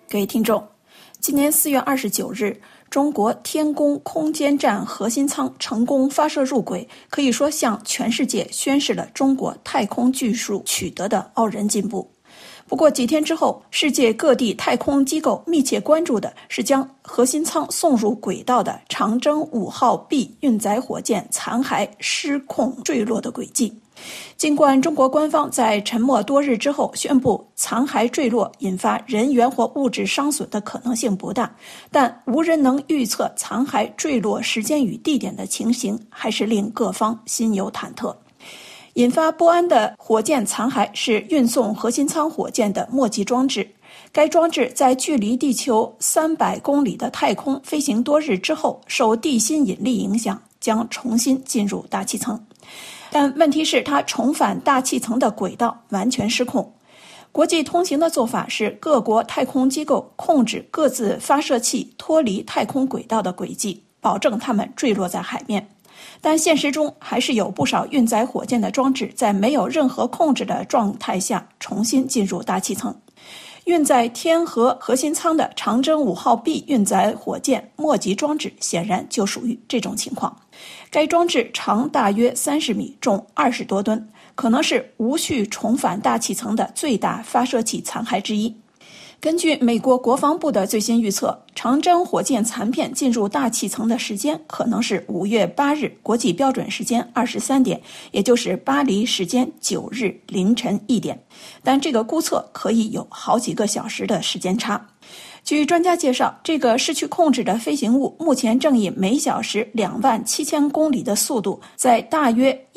各位听众，今年4月29日，中国天宫空间站核心舱成功发射入轨，可以说向全世界宣示了中国太空技术取得的傲人进步。不过几天之后，世界各地太空机构密切关注的是将核心舱送入轨道的长征5号 B 运载火箭残骸失控坠落的轨迹。尽管中国官方在沉默多日之后宣布残骸坠落引发人员或物质伤损的可能性不大，但无人能预测残骸坠落时间与地点的情形，还是令各方心有忐忑。引发不安的火箭残骸是运送核心舱火箭的末级装置，该装置在距离地球300公里的太空飞行多日之后，受地心引力影响，将重新进入大气层。但问题是，它重返大气层的轨道完全失控。国际通行的做法是各国太空机构控制各自发射器脱离太空轨道的轨迹，保证它们坠落在海面。但现实中还是有不少运载火箭的装置在没有任何控制的状态下重新进入大气层。运载天河核心舱的长征5号 B 运载火箭末级装置显然就属于这种情况。该装置长大约30米，重20多吨，可能是无序重返大气层的最大发射器残骸之一。根据美国国防部的最新预测，长征火箭残片进入大气层的时间可能是5月8日国际标准时间23点，也就是巴黎时间9日凌晨1点。但这个估测可以有好几个小时的时间差。据专家介绍，这个失去控制的飞行物目前正以每小时27000公里的速度，在大约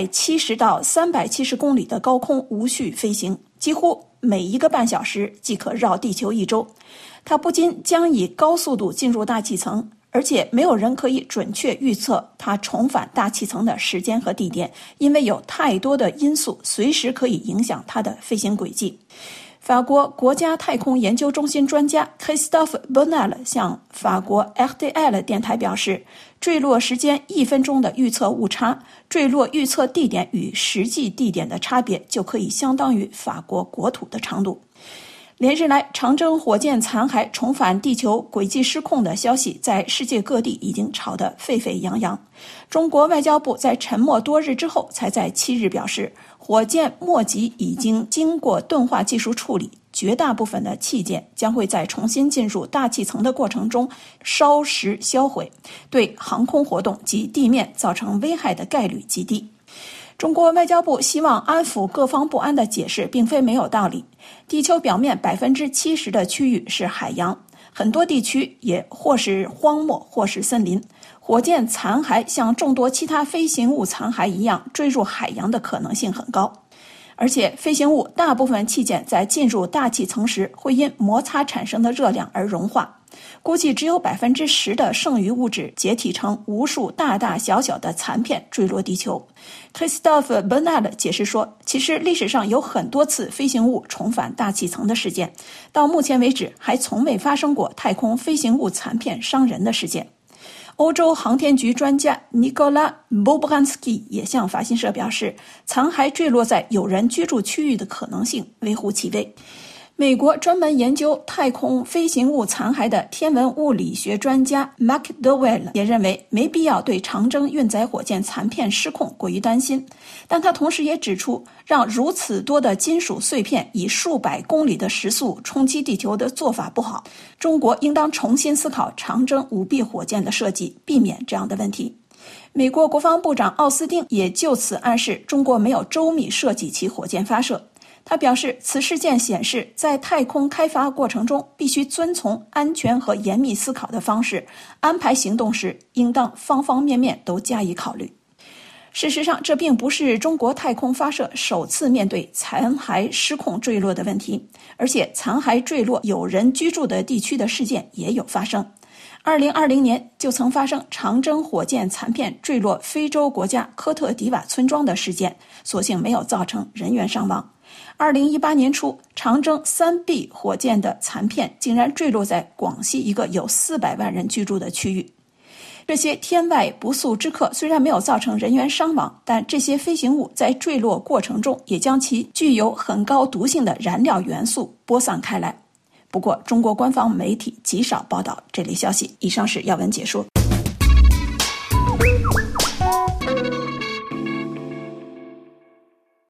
170到370公里的高空无序飞行，几乎每一个半小时即可绕地球1周。它不仅将以高速度进入大气层，而且没有人可以准确预测它重返大气层的时间和地点，因为有太多的因素随时可以影响它的飞行轨迹。法国国家太空研究中心专家 Christophe Bonal 向法国 RTL 电台表示，坠落时间1分钟的预测误差，坠落预测地点与实际地点的差别就可以相当于法国国土的长度。连日来，长征火箭残骸重返地球轨迹失控的消息在世界各地已经吵得沸沸扬扬。中国外交部在沉默多日之后，才在7日表示，火箭末级已经经过钝化技术处理，绝大部分的器件将会在重新进入大气层的过程中烧蚀销毁，对航空活动及地面造成危害的概率极低。中国外交部希望安抚各方不安的解释并非没有道理。地球表面70%的区域是海洋，很多地区也或是荒漠或是森林。火箭残骸像众多其他飞行物残骸一样坠入海洋的可能性很高。而且飞行物大部分器件在进入大气层时会因摩擦产生的热量而融化，估计只有10%的剩余物质解体成无数大大小小的残片坠落地球。Christophe Bonal 解释说，其实历史上有很多次飞行物重返大气层的事件，到目前为止还从未发生过太空飞行物残片伤人的事件。欧洲航天局专家尼古拉·波布汉斯基也向法新社表示，残骸坠落在有人居住区域的可能性微乎其微。美国专门研究太空飞行物残骸的天文物理学专家 McDowell 也认为，没必要对长征运载火箭残片失控过于担心，但他同时也指出，让如此多的金属碎片以数百公里的时速冲击地球的做法不好，中国应当重新思考长征5B 火箭的设计，避免这样的问题。美国国防部长奥斯汀也就此暗示中国没有周密设计其火箭发射。他表示，此事件显示，在太空开发过程中必须遵从安全和严密思考的方式，安排行动时应当方方面面都加以考虑。事实上，这并不是中国太空发射首次面对残骸失控坠落的问题，而且残骸坠落有人居住的地区的事件也有发生。2020年就曾发生长征火箭残片坠落非洲国家科特迪瓦村庄的事件，所幸没有造成人员伤亡。2018年初，长征3B 火箭的残片竟然坠落在广西一个有400万人居住的区域。这些天外不速之客虽然没有造成人员伤亡，但这些飞行物在坠落过程中也将其具有很高毒性的燃料元素播散开来。 不过，中国官方媒体极少报道这类消息。以上是要闻解说。